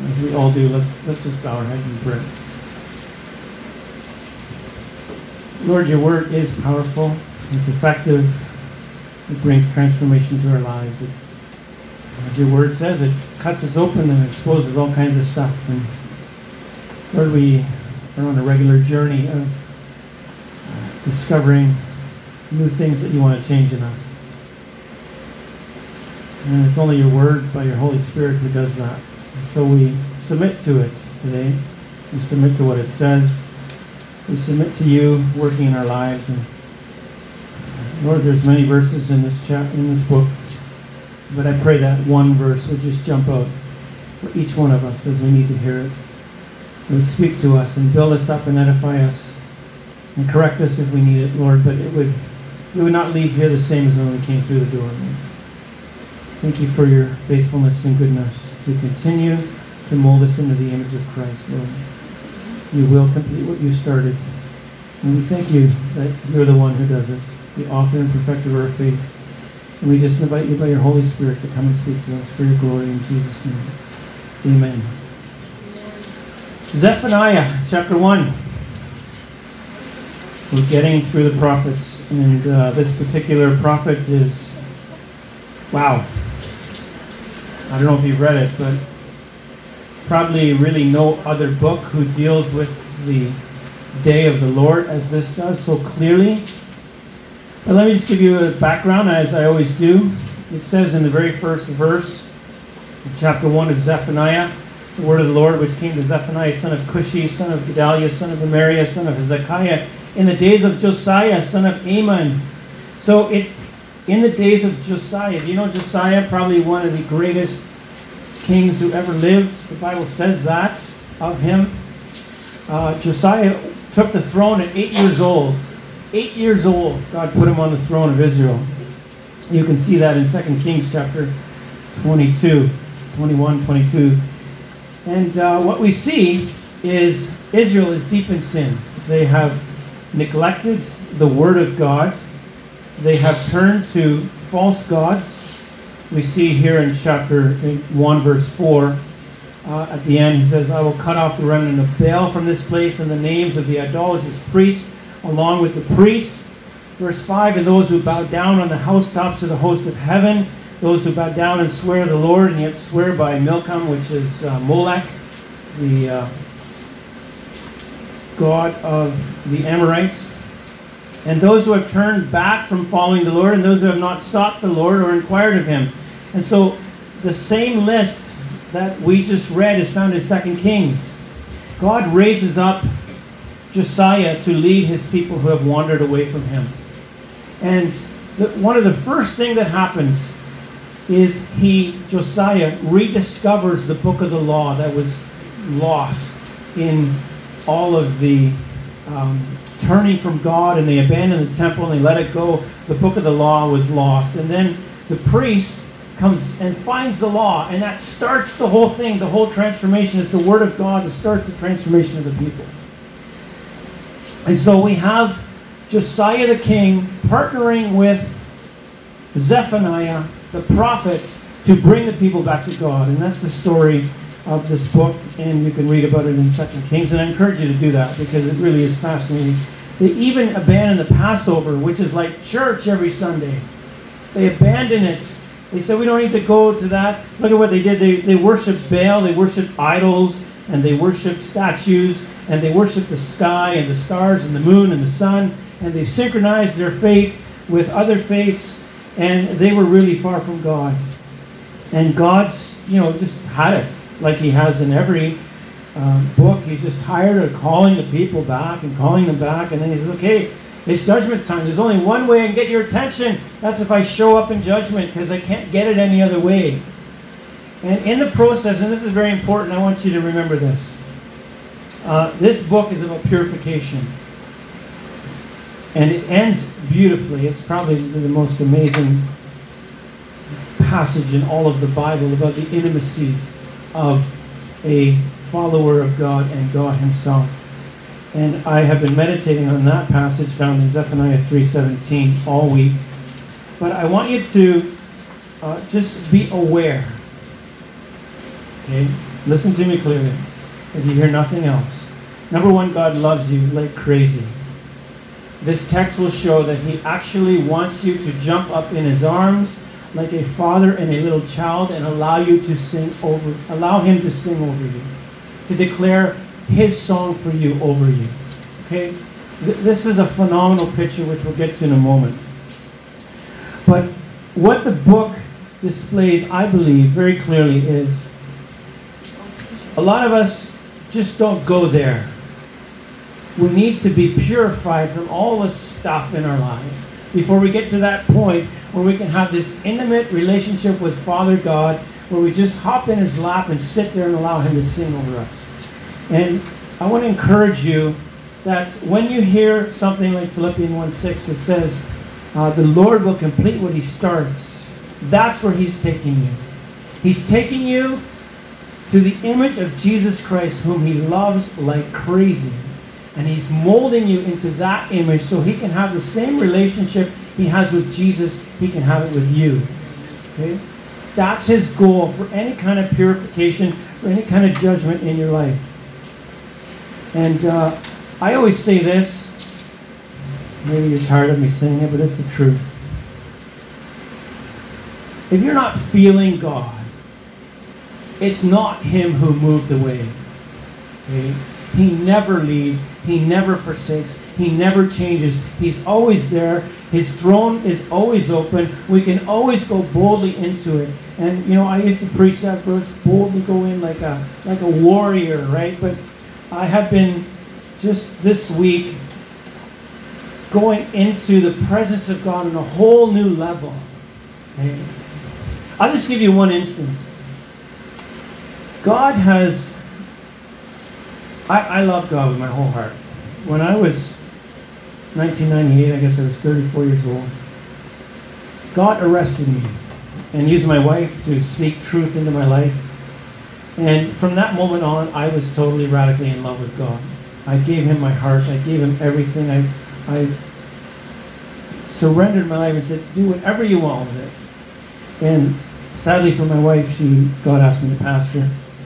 As we all do, let's just bow our heads in prayer. Lord, your word is powerful. It's effective. It brings transformation to our lives. As your word says, it cuts us open and exposes all kinds of stuff. And Lord, we are on a regular journey of discovering new things that you want to change in us. And it's only your word by your Holy Spirit who does that. And so we submit to it today. We submit to what it says. We submit to you working in our lives. And Lord, there's many verses in this book, but I pray that one verse would just jump out for each one of us as we need to hear it. It would speak to us and build us up and edify us and correct us if we need it, Lord, but we would not leave here the same as when we came through the door, Lord. Thank you for your faithfulness and goodness to continue to mold us into the image of Christ, Lord. You will complete what you started. And we thank you that you're the one who does it, the author and perfecter of our faith. And we just invite you by your Holy Spirit to come and speak to us for your glory in Jesus' name. Amen. Zephaniah chapter 1. We're getting through the prophets, and this particular prophet is, wow. I don't know if you've read it, but probably really no other book who deals with the day of the Lord as this does so clearly. But let me just give you a background, as I always do. It says in the very first verse, in chapter 1 of Zephaniah, the word of the Lord which came to Zephaniah, son of Cushi, son of Gedaliah, son of Amariah, son of Hezekiah, in the days of Josiah, son of Amon. So it's in the days of Josiah. Do you know Josiah? Probably one of the greatest kings who ever lived. The Bible says that of him. Josiah took the throne at 8 years old. 8 years old, God put him on the throne of Israel. You can see that in 2 Kings chapter 22, 21, 22. And what we see is Israel is deep in sin. They have neglected the word of God. They have turned to false gods. We see here in chapter 1, verse 4, at the end, he says, I will cut off the remnant of Baal from this place, and the names of the idolatrous priests, along with the priests. Verse 5, and those who bow down on the housetops of the host of heaven, those who bow down and swear to the Lord, and yet swear by Milcom, which is Molech, the god of the Amorites. And those who have turned back from following the Lord, and those who have not sought the Lord or inquired of him. And so the same list that we just read is found in 2 Kings. God raises up Josiah to lead his people who have wandered away from him. And one of the first things that happens is Josiah rediscovers the book of the law that was lost in all of the turning from God, and they abandoned the temple and they let it go. The book of the law was lost. And then the priest comes and finds the law, and that starts the whole thing. The whole transformation is the word of God that starts the transformation of the people. And so we have Josiah the king partnering with Zephaniah the prophet to bring the people back to God. And that's the story of this book, and you can read about it in 2 Kings. And I encourage you to do that because it really is fascinating. They even abandon the Passover, which is like church every Sunday. They abandon it. They said, we don't need to go to that. Look at what they did. They worshiped Baal, they worshiped idols, and they worshiped statues, and they worshiped the sky and the stars and the moon and the sun, and they synchronized their faith with other faiths, and they were really far from God. And God's, just had it, like he has in every book. He's just tired of calling the people back and calling them back, and then he says, okay, it's judgment time. There's only one way I can get your attention. That's if I show up in judgment, because I can't get it any other way. And in the process, and this is very important, I want you to remember this. This book is about purification. And it ends beautifully. It's probably the most amazing passage in all of the Bible about the intimacy of a follower of God and God himself. And I have been meditating on that passage found in Zephaniah 3:17 all week. But I want you to just be aware. Okay? Listen to me clearly, if you hear nothing else. Number one, God loves you like crazy. This text will show that He actually wants you to jump up in His arms like a father and a little child and allow Him to sing over you, to declare His song for you over you. Okay? This is a phenomenal picture which we'll get to in a moment. But what the book displays, I believe, very clearly is a lot of us just don't go there. We need to be purified from all the stuff in our lives before we get to that point where we can have this intimate relationship with Father God, where we just hop in His lap and sit there and allow Him to sing over us. And I want to encourage you that when you hear something like Philippians 1:6, it says, the Lord will complete what He starts. That's where He's taking you. He's taking you to the image of Jesus Christ, whom He loves like crazy. And He's molding you into that image so He can have the same relationship He has with Jesus, He can have it with you. Okay? That's His goal for any kind of purification, for any kind of judgment in your life. And I always say this, maybe you're tired of me saying it, but it's the truth. If you're not feeling God, it's not Him who moved away. Okay? He never leaves. He never forsakes. He never changes. He's always there. His throne is always open. We can always go boldly into it. And you know, I used to preach that verse, boldly go in like a warrior, right? But I have been just this week going into the presence of God on a whole new level. Okay? I'll just give you one instance. God has... I love God with my whole heart. When I was 1998, I guess I was 34 years old, God arrested me and used my wife to speak truth into my life. And from that moment on, I was totally, radically in love with God. I gave Him my heart. I gave Him everything. I surrendered my life and said, do whatever you want with it. And sadly for my wife, God asked me to pastor.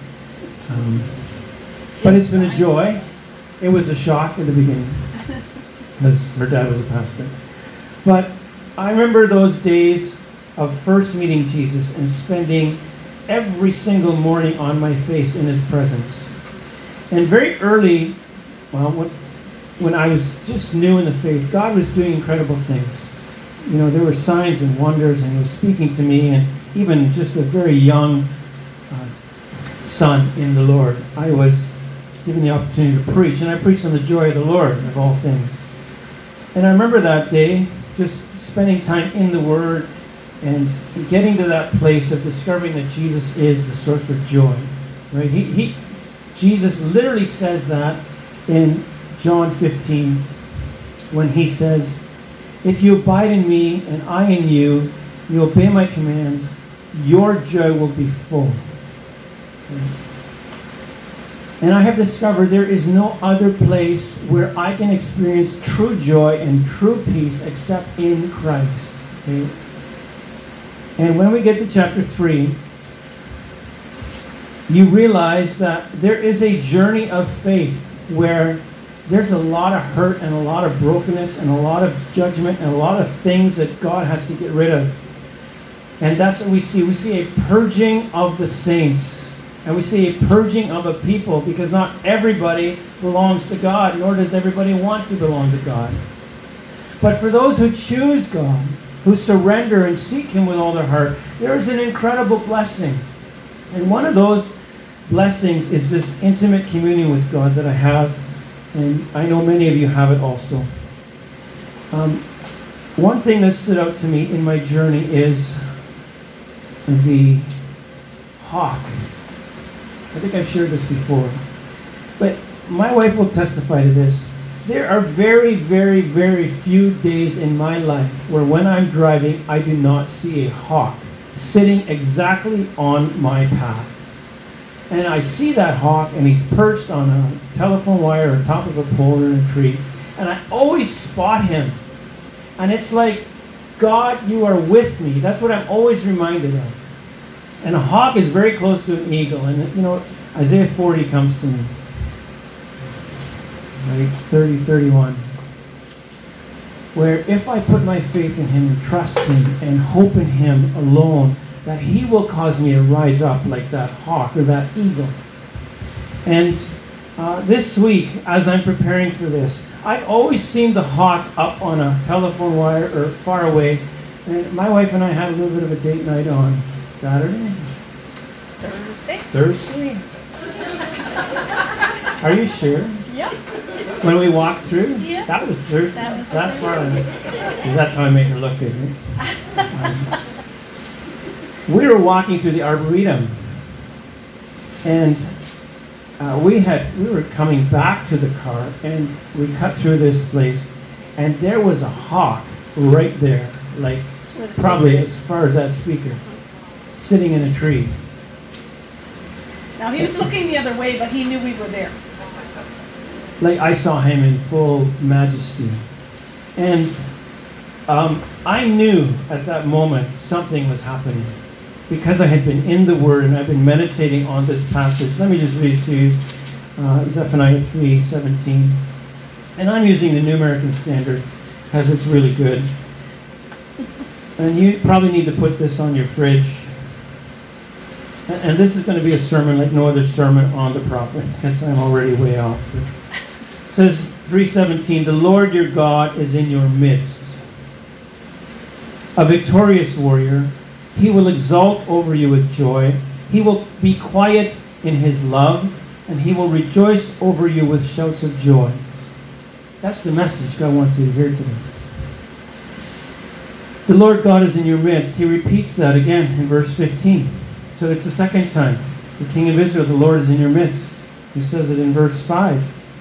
But it's been a joy. It was a shock at the beginning because her dad was a pastor. But I remember those days of first meeting Jesus and spending every single morning on my face in His presence. And very early, when I was just new in the faith, God was doing incredible things. You know, there were signs and wonders, and He was speaking to me, and even just a very young son in the Lord, I was given the opportunity to preach, and I preached on the joy of the Lord of all things. And I remember that day, just spending time in the Word and getting to that place of discovering that Jesus is the source of joy. Right? Jesus literally says that in John 15 when He says, if you abide in me and I in you, you obey my commands, your joy will be full. Okay? And I have discovered there is no other place where I can experience true joy and true peace except in Christ. Okay? And when we get to chapter 3, you realize that there is a journey of faith where there's a lot of hurt and a lot of brokenness and a lot of judgment and a lot of things that God has to get rid of. And that's what we see. We see a purging of the saints. And we see a purging of a people, because not everybody belongs to God, nor does everybody want to belong to God. But for those who choose God, who surrender and seek Him with all their heart, there is an incredible blessing. And one of those blessings is this intimate communion with God that I have, and I know many of you have it also. One thing that stood out to me in my journey is the hawk. I think I've shared this before. But my wife will testify to this. There are very, very, very few days in my life where when I'm driving, I do not see a hawk sitting exactly on my path. And I see that hawk, and he's perched on a telephone wire or top of a pole or in a tree. And I always spot him. And it's like, God, you are with me. That's what I'm always reminded of. And a hawk is very close to an eagle. And, you know, Isaiah 40 comes to me. Right? 30, 31. Where if I put my faith in him and trust him and hope in him alone, that he will cause me to rise up like that hawk or that eagle. And this week, as I'm preparing for this, I always seen the hawk up on a telephone wire or far away. And my wife and I had a little bit of a date night on Saturday. Thursday? Are you sure? Yep. When we walked through? Yeah. That was Thursday. That far. See, that's how I make her look good. We were walking through the Arboretum. And we were coming back to the car, and we cut through this place, and there was a hawk right there, like probably as far as that speaker, sitting in a tree. Now he was looking the other way, but he knew we were there. Like I saw him in full majesty. And I knew at that moment something was happening because I had been in the Word and I've been meditating on this passage. Let me just read it to you. Zephaniah 3:17. And I'm using the New American Standard because it's really good. And you probably need to put this on your fridge. And this is going to be a sermon like no other sermon on the prophet because I'm already way off. It says 3:17, the Lord your God is in your midst, a victorious warrior. He will exult over you with joy. He will be quiet in his love, and he will rejoice over you with shouts of joy. That's the message God wants you to hear today. The Lord God is in your midst. He repeats that again in verse 15. So it's the second time. The King of Israel, the Lord is in your midst. He says it in verse 5.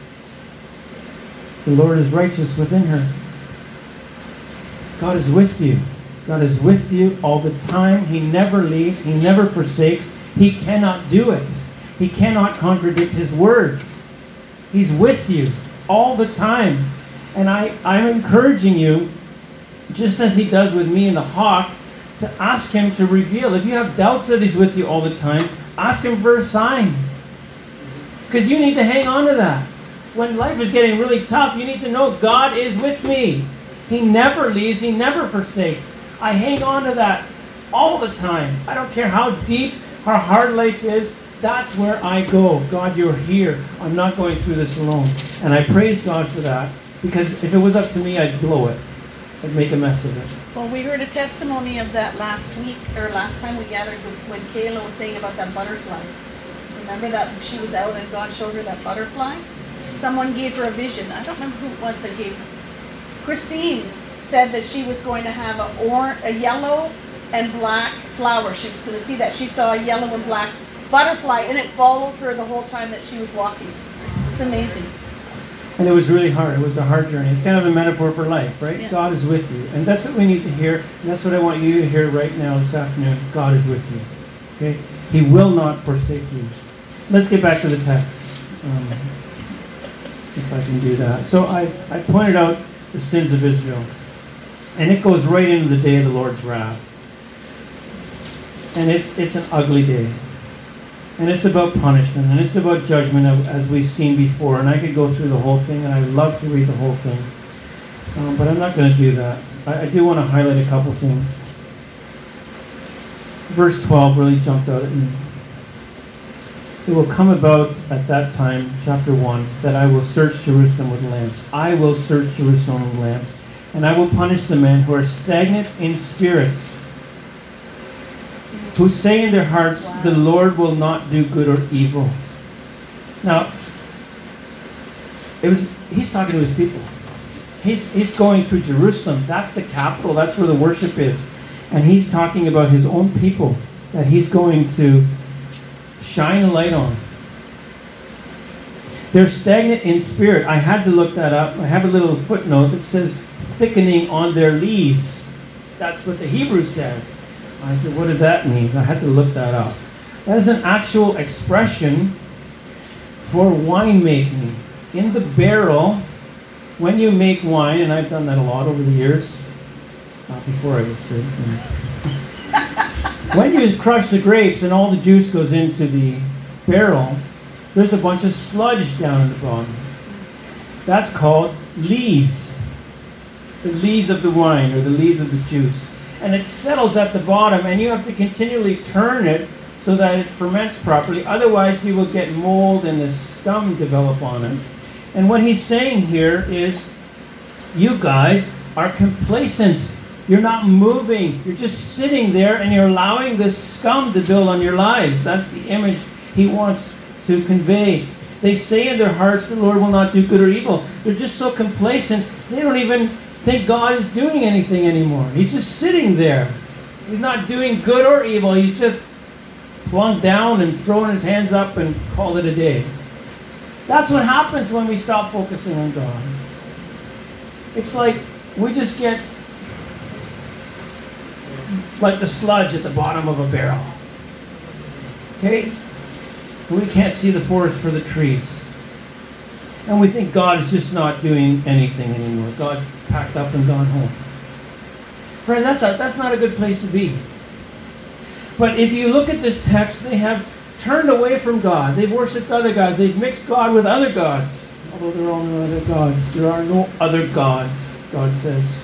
The Lord is righteous within her. God is with you. God is with you all the time. He never leaves. He never forsakes. He cannot do it. He cannot contradict His word. He's with you all the time. And I'm encouraging you, just as He does with me and the hawk, to ask Him to reveal. If you have doubts that He's with you all the time, ask Him for a sign. Because you need to hang on to that. When life is getting really tough, you need to know God is with me. He never leaves. He never forsakes. I hang on to that all the time. I don't care how deep or hard life is. That's where I go. God, you're here. I'm not going through this alone. And I praise God for that. Because if it was up to me, I'd blow it. I'd make a mess of it. Well, we heard a testimony of that last week, or last time we gathered, when Kayla was saying about that butterfly. Remember that she was out and God showed her that butterfly? Someone gave her a vision. I don't remember who it was that gave her. Christine said that she was going to have a yellow and black flower. She was going to see that. She saw a yellow and black butterfly, and it followed her the whole time that she was walking. It's amazing. And it was really hard. It was a hard journey. It's kind of a metaphor for life, right? Yeah. God is with you. And that's what we need to hear. And that's what I want you to hear right now this afternoon. God is with you. Okay? He will not forsake you. Let's get back to the text. If I can do that. So I pointed out the sins of Israel. And it goes right into the day of the Lord's wrath. And it's an ugly day. And it's about punishment. And it's about judgment, as we've seen before. And I could go through the whole thing, and I'd love to read the whole thing. But I'm not going to do that. I do want to highlight a couple things. Verse 12 really jumped out at me. It will come about at that time, chapter 1, that I will search Jerusalem with lamps. I will search Jerusalem with lamps. And I will punish the men who are stagnant in spirits, who say in their hearts, the Lord will not do good or evil. Now, he's talking to his people. He's going through Jerusalem. That's the capital. That's where the worship is. And he's talking about his own people that he's going to shine a light on. They're stagnant in spirit. I had to look that up. I have a little footnote that says thickening on their lees. That's what the Hebrew says. I said, what did that mean? I had to look that up. That is an actual expression for winemaking. In the barrel, when you make wine, and I've done that a lot over the years, before I was saved. When you crush the grapes and all the juice goes into the barrel, there's a bunch of sludge down at the bottom. That's called lees. The lees of the wine or the lees of the juice. And it settles at the bottom, and you have to continually turn it so that it ferments properly. Otherwise, you will get mold and the scum develop on it. And what he's saying here is, you guys are complacent. You're not moving. You're just sitting there, and you're allowing this scum to build on your lives. That's the image he wants to convey. They say in their hearts, the Lord will not do good or evil. They're just so complacent, they don't even think God is doing anything anymore. He's just sitting there. He's not doing good or evil. He's just plunked down and throwing his hands up and called it a day. That's what happens when we stop focusing on God. It's like we just get like the sludge at the bottom of a barrel. Okay? We can't see the forest for the trees. And we think God is just not doing anything anymore. God's packed up and gone home. Friend, that's not a good place to be. But if you look at this text, they have turned away from God. They've worshipped other gods. They've mixed God with other gods. Although there are no other gods. There are no other gods, God says.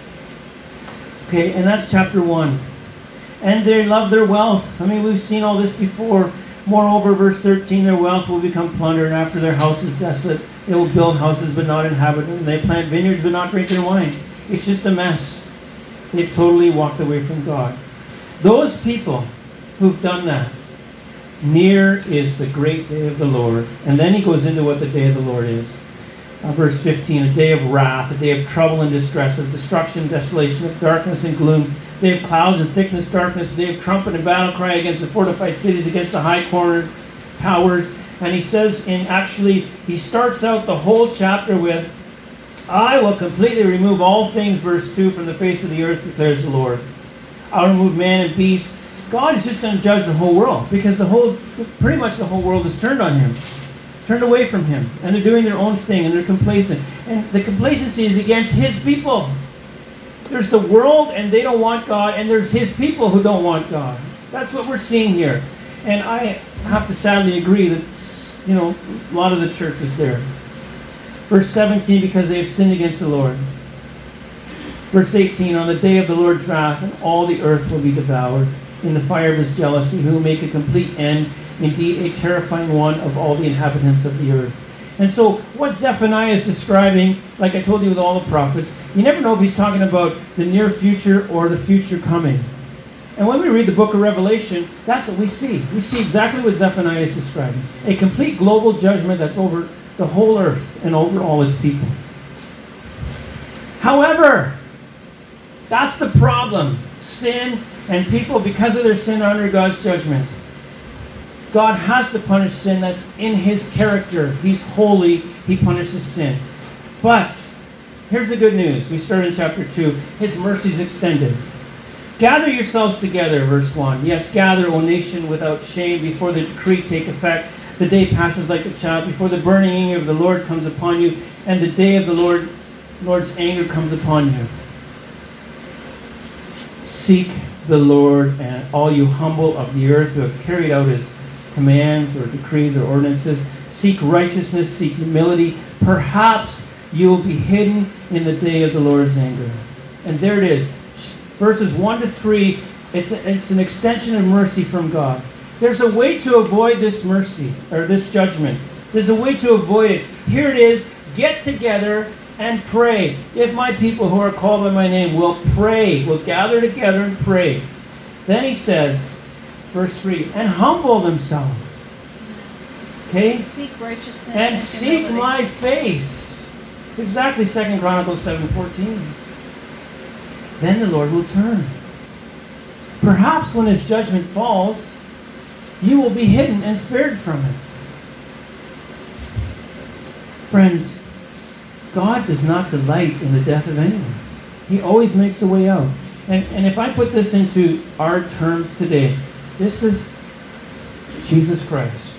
Okay, and that's chapter 1. And they love their wealth. I mean, we've seen all this before. Moreover, verse 13, their wealth will become plunder, and after their house is desolate, they will build houses but not inhabit them. They plant vineyards but not drink their wine. It's just a mess. They've totally walked away from God. Those people who've done that, near is the great day of the Lord. And then he goes into what the day of the Lord is. Verse 15, a day of wrath, a day of trouble and distress, of destruction, desolation, of darkness and gloom, day of clouds and thickness, darkness, day of trumpet and battle cry against the fortified cities, against the high cornered towers. And he says, he starts out the whole chapter with, I will completely remove all things, verse 2, from the face of the earth, declares the Lord. I'll remove man and beast. God is just going to judge the whole world, because pretty much the whole world is turned on him, turned away from him, and they're doing their own thing, and they're complacent. And the complacency is against his people. There's the world, and they don't want God, and there's his people who don't want God. That's what we're seeing here. And I have to sadly agree that, a lot of the church is there. Verse 17, because they have sinned against the Lord. Verse 18, on the day of the Lord's wrath, and all the earth will be devoured in the fire of his jealousy, who will make a complete end, indeed a terrifying one, of all the inhabitants of the earth. And so what Zephaniah is describing, like I told you with all the prophets, you never know if he's talking about the near future or the future coming. And when we read the book of Revelation, that's what we see. We see exactly what Zephaniah is describing. A complete global judgment that's over the whole earth and over all its people. However, that's the problem. Sin, and people, because of their sin, are under God's judgment. God has to punish sin. That's in his character. He's holy. He punishes sin. But here's the good news. We start in chapter 2. His mercy is extended. Gather yourselves together, verse 1. Yes, gather, O nation, without shame, before the decree take effect. The day passes like a child, before the burning anger of the Lord comes upon you, and the day of the Lord's anger comes upon you. Seek the Lord, and all you humble of the earth who have carried out his commands or decrees or ordinances. Seek righteousness, seek humility. Perhaps you will be hidden in the day of the Lord's anger. And there it is. Verses 1 to 3, it's an extension of mercy from God. There's a way to avoid this mercy, or this judgment. There's a way to avoid it. Here it is. Get together and pray. If my people who are called by my name will pray, will gather together and pray. Then he says, verse 3, and humble themselves. Okay? Seek righteousness and seek humility. my face. It's exactly 2 Chronicles 7:14. Then the Lord will turn. Perhaps when his judgment falls, you will be hidden and spared from it. Friends, God does not delight in the death of anyone. He always makes a way out. And if I put this into our terms today, this is Jesus Christ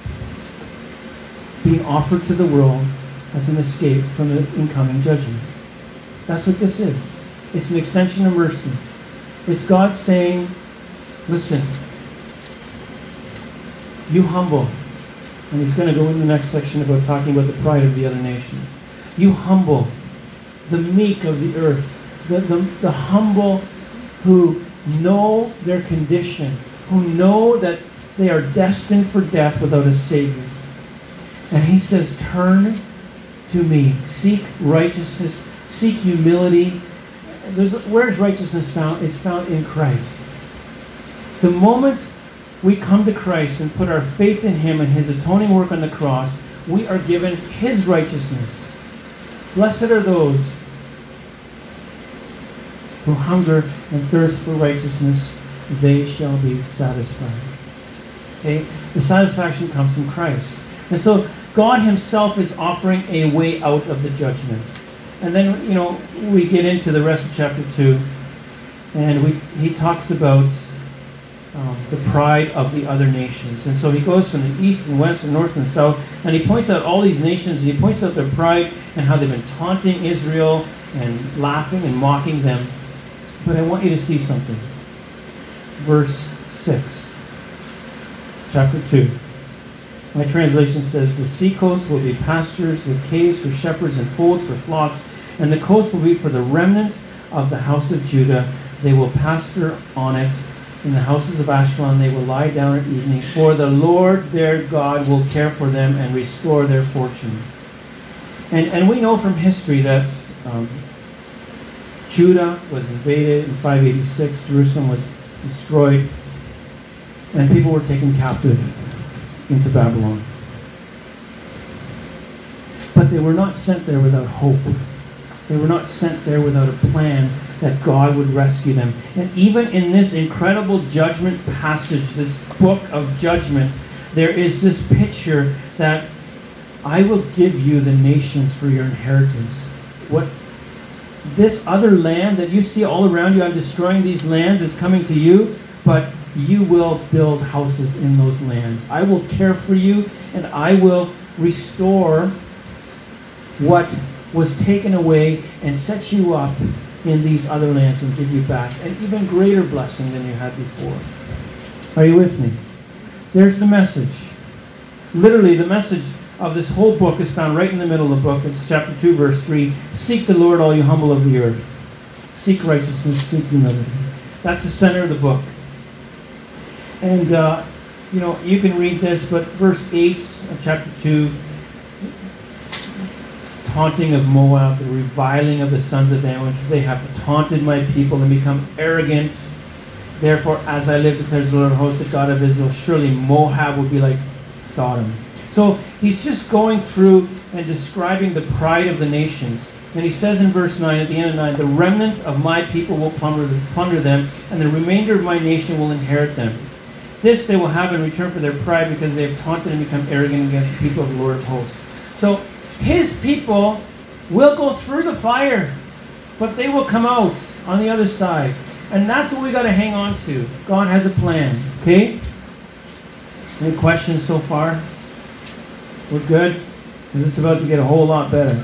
being offered to the world as an escape from the incoming judgment. That's what this is. It's an extension of mercy. It's God saying, listen, You humble. And he's going to go in the next section about talking about the pride of the other nations. You humble, the meek of the earth, the humble who know their condition, who know that they are destined for death without a Savior. And he says, turn to me. Seek righteousness. Seek humility. Where's righteousness found? It's found in Christ. The moment we come to Christ and put our faith in him and his atoning work on the cross, we are given his righteousness. Blessed are those who hunger and thirst for righteousness, they shall be satisfied. Okay? The satisfaction comes from Christ. And so God himself is offering a way out of the judgment. And then, we get into the rest of chapter 2, and he talks about the pride of the other nations. And so he goes from the east and west and north and south, and he points out all these nations, and he points out their pride and how they've been taunting Israel and laughing and mocking them. But I want you to see something. Verse 6, chapter 2. My translation says, the sea coast will be pastures with caves for shepherds and folds for flocks, and the coast will be for the remnant of the house of Judah. They will pasture on it. In the houses of Ashkelon they will lie down at evening, for the Lord their God will care for them and restore their fortune. And we know from history that Judah was invaded in 586, Jerusalem was destroyed, and people were taken captive into Babylon. But they were not sent there without hope. They were not sent there without a plan that God would rescue them. And even in this incredible judgment passage, this book of judgment, there is this picture that I will give you the nations for your inheritance. What this other land that you see all around you, I'm destroying these lands, it's coming to you, but you will build houses in those lands. I will care for you, and I will restore what was taken away and set you up in these other lands and give you back an even greater blessing than you had before. Are you with me? There's the message. Literally, the message of this whole book is found right in the middle of the book. It's chapter 2, verse 3. Seek the Lord, all you humble of the earth. Seek righteousness, seek humility. That's the center of the book. And, you can read this, but verse 8 of chapter 2, taunting of Moab, the reviling of the sons of Ammon, they have taunted my people and become arrogant. Therefore, as I live, declares the Lord of hosts, the God of Israel, surely Moab will be like Sodom. So he's just going through and describing the pride of the nations. And he says in verse 9, at the end of 9, the remnant of my people will plunder them, and the remainder of my nation will inherit them. This they will have in return for their pride, because they have taunted and become arrogant against the people of the Lord of hosts. So his people will go through the fire, but they will come out on the other side. And that's what we got to hang on to. God has a plan. Okay? Any questions so far? We're good? Because it's about to get a whole lot better.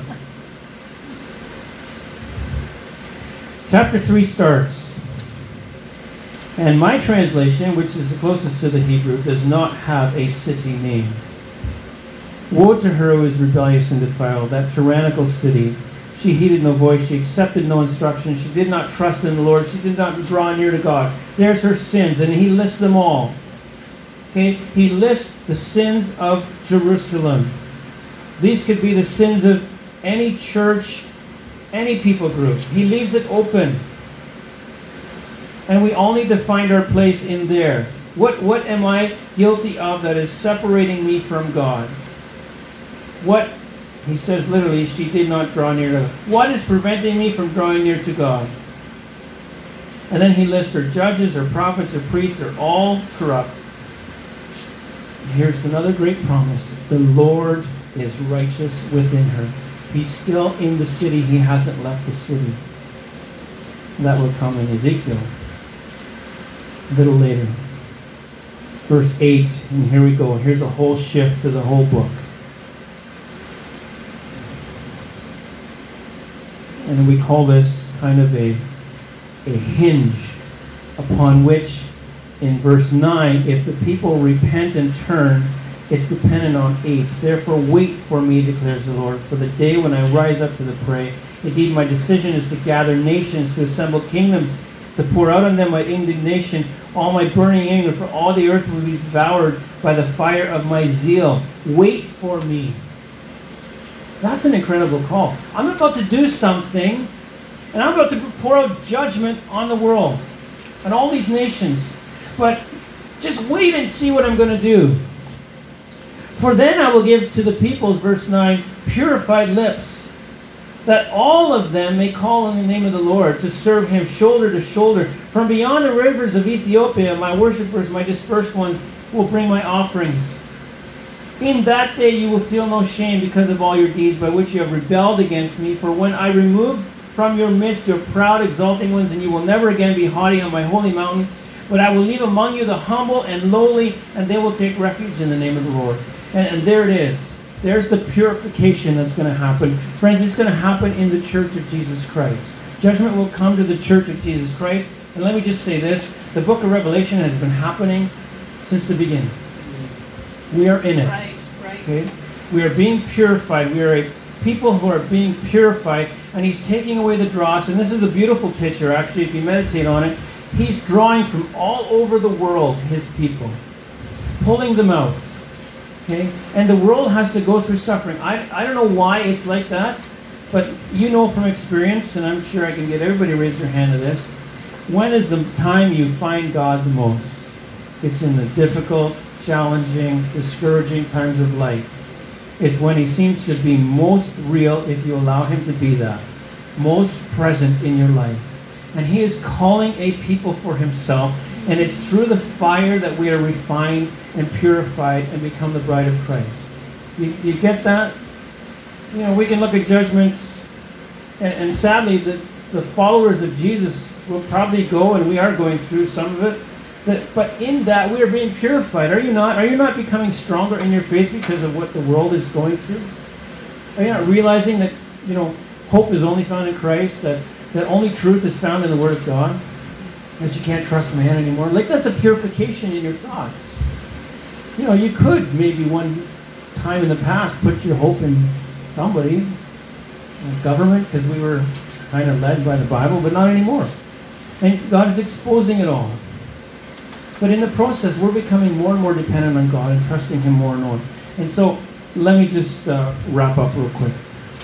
Chapter 3 starts. And my translation, which is the closest to the Hebrew, does not have a city name. Woe to her who is rebellious and defiled, that tyrannical city. She heeded no voice, she accepted no instruction, she did not trust in the Lord, she did not draw near to God. There's her sins, and he lists them all. Okay? He lists the sins of Jerusalem. These could be the sins of any church, any people group. He leaves it open. And we all need to find our place in there. What am I guilty of that is separating me from God? What, he says literally, she did not draw near to God. What is preventing me from drawing near to God? And then he lists her judges, her prophets, her priests, they're all corrupt. Here's another great promise. The Lord is righteous within her. He's still in the city. He hasn't left the city. That will come in Ezekiel a little later. Verse 8, and here we go. Here's a whole shift to the whole book. And we call this kind of a hinge upon which in verse 9, if the people repent and turn, it's dependent on 8. Therefore wait for me, declares the Lord, for the day when I rise up to the prey. Indeed, my decision is to gather nations, to assemble kingdoms, to pour out on them my indignation, all my burning anger, for all the earth will be devoured by the fire of my zeal. Wait for me. That's an incredible call. I'm about to do something, and I'm about to pour out judgment on the world, on all these nations. But just wait and see what I'm going to do. For then I will give to the peoples, verse 9, purified lips, that all of them may call on the name of the Lord, to serve him shoulder to shoulder. From beyond the rivers of Ethiopia, my worshippers, my dispersed ones, will bring my offerings. In that day you will feel no shame because of all your deeds by which you have rebelled against me. For when I remove from your midst your proud, exalting ones, and you will never again be haughty on my holy mountain, but I will leave among you the humble and lowly, and they will take refuge in the name of the Lord. And there it is. There's the purification that's going to happen. Friends, it's going to happen in the church of Jesus Christ. Judgment will come to the church of Jesus Christ. And let me just say this. The book of Revelation has been happening since the beginning. We are in it. Right. Okay? We are being purified. We are a people who are being purified. And he's taking away the dross. And this is a beautiful picture, actually, if you meditate on it. He's drawing from all over the world his people. Pulling them out. Okay? And the world has to go through suffering. I don't know why it's like that, but you know from experience, and I'm sure I can get everybody to raise their hand to this, when is the time you find God the most? It's in the difficult, challenging, discouraging times of life. It's when he seems to be most real, if you allow him to be that, most present in your life. And he is calling a people for himself, and it's through the fire that we are refined and purified and become the bride of Christ. You get that? You know, we can look at judgments, and sadly, the followers of Jesus will probably go, and we are going through some of it. But in that, we are being purified. Are you not? Are you not becoming stronger in your faith because of what the world is going through? Are you not realizing that, you know, hope is only found in Christ, that only truth is found in the Word of God, that you can't trust man anymore? Like, that's a purification in your thoughts. You know, you could maybe one time in the past put your hope in somebody, government, because we were kind of led by the Bible, but not anymore. And God is exposing it all. But in the process, we're becoming more and more dependent on God and trusting him more and more. And so, let me just wrap up real quick.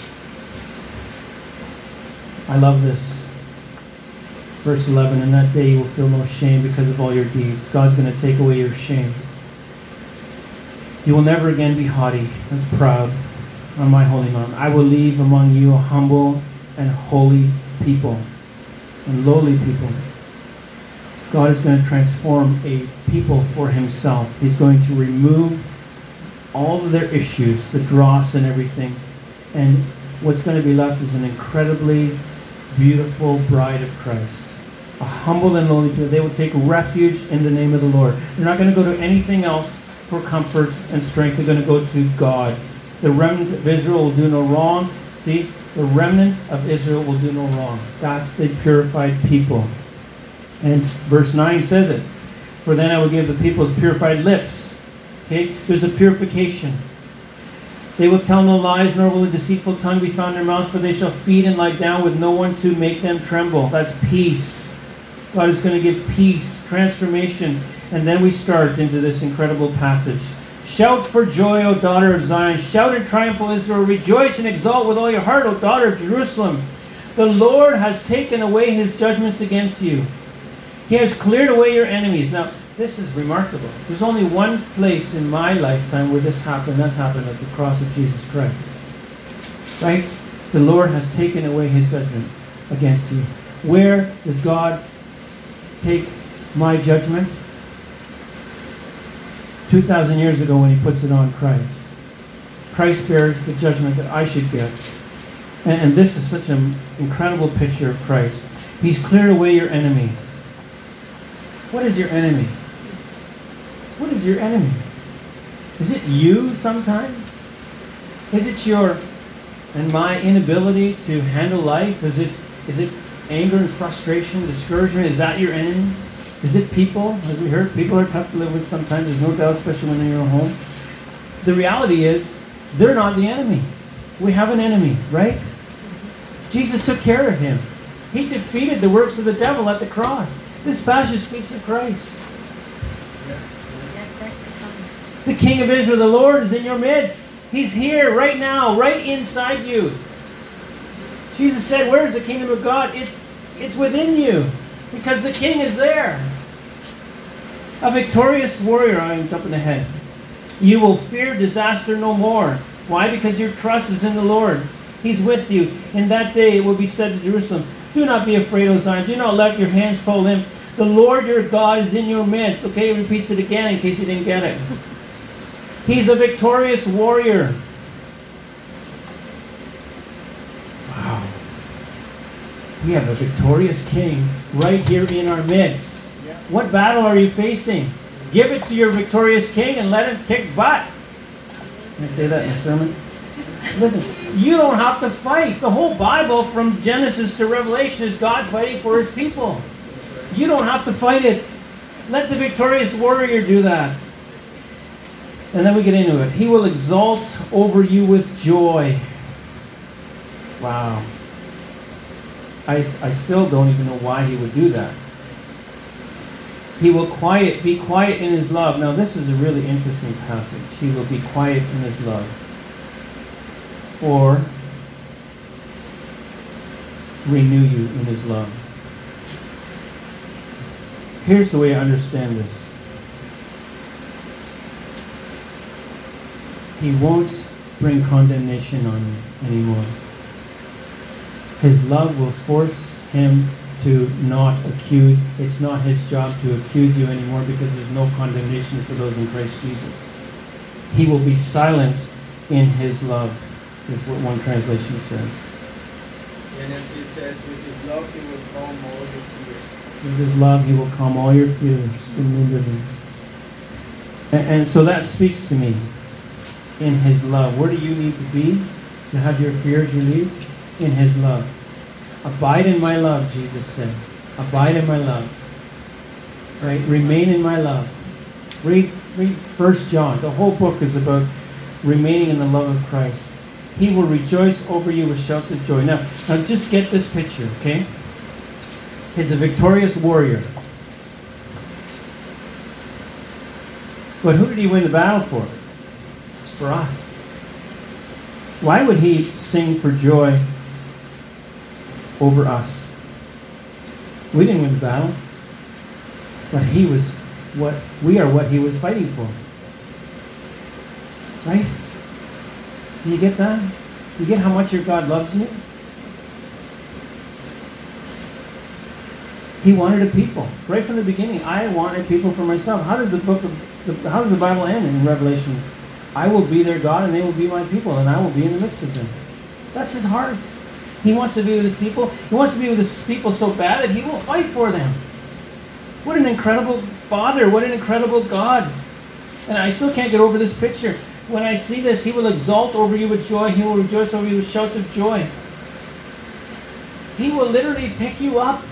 I love this. Verse 11, in that day you will feel no shame because of all your deeds. God's going to take away your shame. You will never again be haughty, that's proud, on my holy mountain. I will leave among you a humble and holy people, and lowly people. God is going to transform a people for himself. He's going to remove all of their issues, the dross and everything. And what's going to be left is an incredibly beautiful bride of Christ. A humble and lowly people. They will take refuge in the name of the Lord. They're not going to go to anything else for comfort and strength. They're going to go to God. The remnant of Israel will do no wrong. See, the remnant of Israel will do no wrong. That's the purified people. And verse 9 says it. For then I will give the people's purified lips. Okay? There's a purification. They will tell no lies, nor will a deceitful tongue be found in their mouths, for they shall feed and lie down with no one to make them tremble. That's peace. God is going to give peace, transformation. And then we start into this incredible passage. Shout for joy, O daughter of Zion. Shout in triumph, O Israel. Rejoice and exult with all your heart, O daughter of Jerusalem. The Lord has taken away his judgments against you. He has cleared away your enemies. Now, this is remarkable. There's only one place in my lifetime where this happened. That's happened at the cross of Jesus Christ. Right? The Lord has taken away his judgment against you. Where does God take my judgment? 2,000 years ago when he puts it on Christ. Christ bears the judgment that I should get. And this is such an incredible picture of Christ. He's cleared away your enemies. What is your enemy? What is your enemy? Is it you sometimes? Is it your and my inability to handle life? Is it anger and frustration, discouragement? Is that your enemy? Is it people? As we heard, people are tough to live with sometimes. There's no doubt, especially when they're in your home. The reality is, they're not the enemy. We have an enemy, right? Jesus took care of him. He defeated the works of the devil at the cross. This passage speaks of Christ. The King of Israel, the Lord, is in your midst. He's here right now, right inside you. Jesus said, where's the kingdom of God? It's within you, because the King is there. A victorious warrior, I'm jumping ahead. You will fear disaster no more. Why? Because your trust is in the Lord. He's with you. In that day it will be said to Jerusalem, do not be afraid, O Zion. Do not let your hands fall limp. The Lord your God is in your midst. Okay, he repeats it again in case you didn't get it. He's a victorious warrior. Wow. We have a victorious King right here in our midst. What battle are you facing? Give it to your victorious King and let him kick butt. Can I say that in a sermon? Listen, you don't have to fight. The whole Bible from Genesis to Revelation is God fighting for his people. You don't have to fight it. Let the victorious warrior do that. And then we get into it. He will exult over you with joy. Wow. I still don't even know why he would do that. He will be quiet in his love. Now this is a really interesting passage. He will be quiet in his love. Or renew you in his love. Here's the way I understand this. He won't bring condemnation on you anymore. His love will force him to not accuse. It's not his job to accuse you anymore because there's no condemnation for those in Christ Jesus. He will be silent in his love, is what one translation says. And as he says, with his love he will calm all your fears. With his love he will calm all your fears. And so that speaks to me. In his love. Where do you need to be to have your fears relieved? In his love. Abide in my love, Jesus said. Abide in my love. Right? Remain in my love. Read 1 John. The whole book is about remaining in the love of Christ. He will rejoice over you with shouts of joy. Now just get this picture, okay? He's a victorious warrior. But who did he win the battle for? For us. Why would he sing for joy over us? We didn't win the battle, but we are what he was fighting for. Right? Do you get that? Do you get how much your God loves you? He wanted a people. Right from the beginning, I wanted people for myself. How does the Bible end in Revelation? I will be their God and they will be my people and I will be in the midst of them. That's his heart. He wants to be with his people. He wants to be with his people so bad that he will fight for them. What an incredible Father. What an incredible God. And I still can't get over this picture. When I see this, he will exult over you with joy. He will rejoice over you with shouts of joy. He will literally pick you up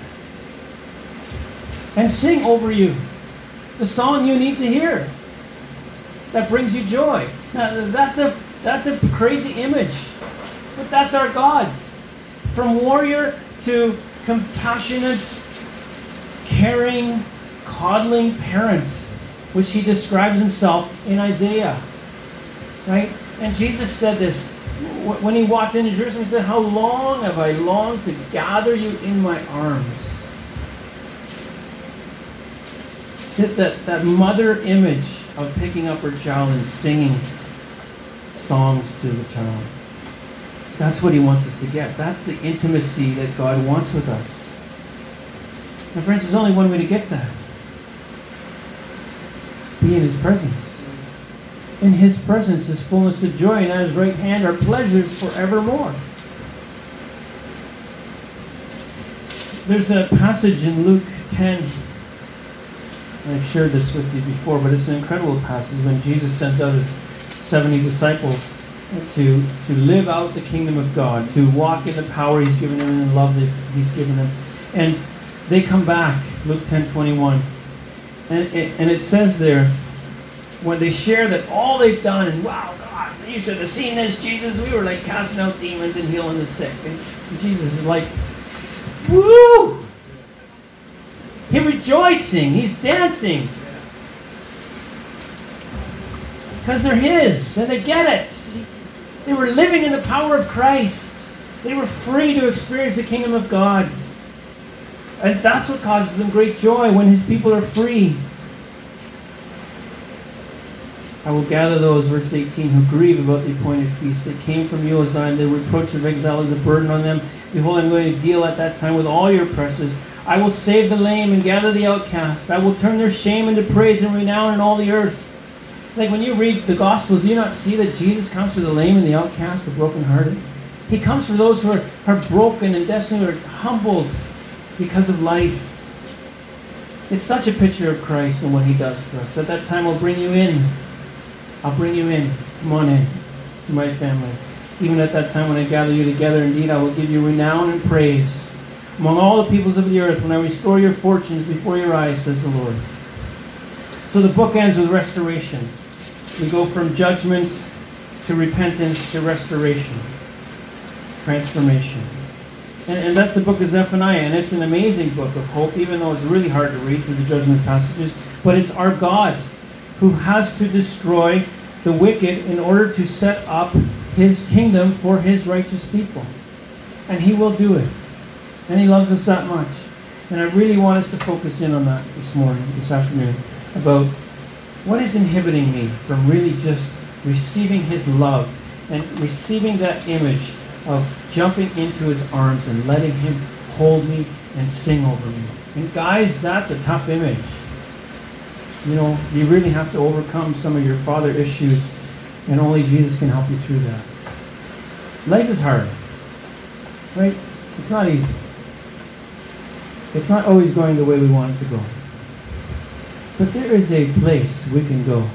and sing over you the song you need to hear that brings you joy. Now, that's a crazy image, but that's our God. From warrior to compassionate, caring, coddling parents, which he describes himself in Isaiah. Right? And Jesus said this when he walked into Jerusalem. He said, how long have I longed to gather you in my arms? That mother image of picking up her child and singing songs to the child. That's what he wants us to get. That's the intimacy that God wants with us. And friends, there's only one way to get that. Be in his presence. In his presence is fullness of joy, and at his right hand are pleasures forevermore. There's a passage in Luke 10. I've shared this with you before, but it's an incredible passage when Jesus sends out his 70 disciples to live out the kingdom of God, to walk in the power he's given them and the love that he's given them. And they come back, Luke 10:21. And it says there, when they share that all they've done, and wow, God, you should have seen this, Jesus. We were like casting out demons and healing the sick. And Jesus is like, woo! He's rejoicing. He's dancing. Because they're His, and they get it. They were living in the power of Christ. They were free to experience the kingdom of God. And that's what causes them great joy, when His people are free. I will gather those, verse 18, who grieve about the appointed feast. They came from you, O Zion. The reproach of exile is a burden on them. Behold, I'm going to deal at that time with all your oppressors. I will save the lame and gather the outcast. I will turn their shame into praise and renown in all the earth. Like when you read the Gospels, do you not see that Jesus comes for the lame and the outcast, the brokenhearted? He comes for those who are broken and destitute, are humbled because of life. It's such a picture of Christ and what He does for us. At that time, I'll bring you in. I'll bring you in. Come on in to my family. Even at that time when I gather you together, indeed, I will give you renown and praise among all the peoples of the earth when I restore your fortunes before your eyes, says the Lord. So the book ends with restoration. We go from judgment to repentance to restoration. Transformation. And that's the book of Zephaniah, and it's an amazing book of hope, even though it's really hard to read through the judgment passages. But it's our God who has to destroy the wicked in order to set up His kingdom for His righteous people. And He will do it. And He loves us that much. And I really want us to focus in on that this afternoon, about what is inhibiting me from really just receiving His love and receiving that image of jumping into His arms and letting Him hold me and sing over me. And guys, that's a tough image. You know, you really have to overcome some of your father issues, and only Jesus can help you through that. Life is hard, right? It's not easy. It's not always going the way we want it to go. But there is a place we can go.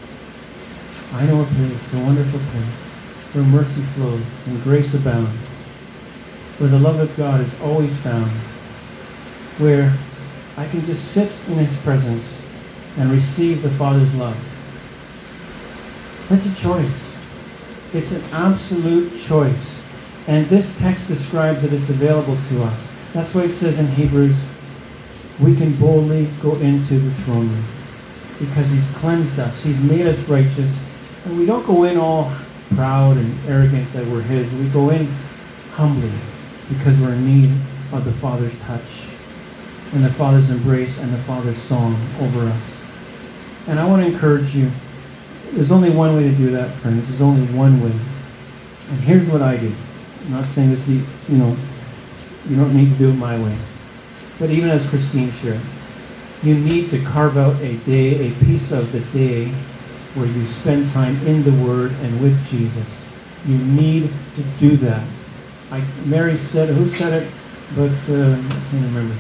I know a place, a wonderful place, where mercy flows and grace abounds, where the love of God is always found, where I can just sit in His presence and receive the Father's love. It's a choice. It's an absolute choice. And this text describes that it's available to us. That's why it says in Hebrews, we can boldly go into the throne room, because He's cleansed us. He's made us righteous. And we don't go in all proud and arrogant that we're His. We go in humbly because we're in need of the Father's touch and the Father's embrace and the Father's song over us. And I want to encourage you, there's only one way to do that, friends. There's only one way. And here's what I do. I'm not saying this, you don't need to do it my way. But even as Christine shared, you need to carve out a day, a piece of the day, where you spend time in the Word and with Jesus. You need to do that. Mary said, who said it? But I can't remember.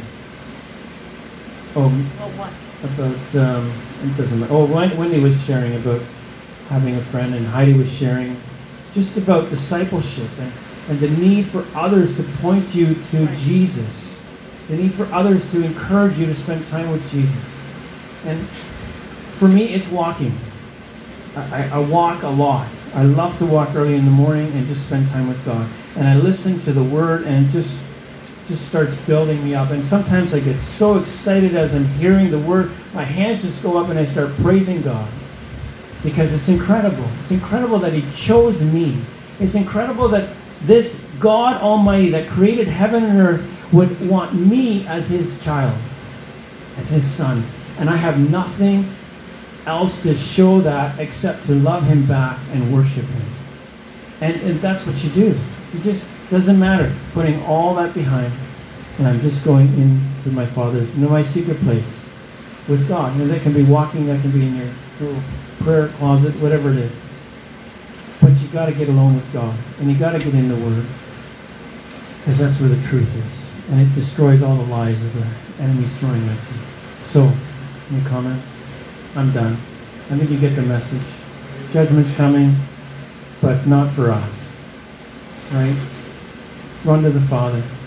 What? About, it doesn't matter. Wendy was sharing about having a friend, and Heidi was sharing just about discipleship and the need for others to point you to Jesus. The need for others to encourage you to spend time with Jesus. And for me, it's walking. I walk a lot. I love to walk early in the morning and just spend time with God. And I listen to the Word, and it just starts building me up. And sometimes I get so excited as I'm hearing the Word, my hands just go up and I start praising God. Because it's incredible. It's incredible that He chose me. It's incredible that this God Almighty that created heaven and earth would want me as His child, as His son. And I have nothing else to show that except to love Him back and worship Him. And that's what you do. It just doesn't matter. Putting all that behind, and I'm just going into my Father's, my secret place with God. And that can be walking, that can be in your little prayer closet, whatever it is. But you got to get alone with God, and you got to get in the Word, because that's where the truth is, and it destroys all the lies of the enemy's throwing at you. So, any comments? I'm done. I think you get the message. Judgment's coming, but not for us. Right? Run to the Father.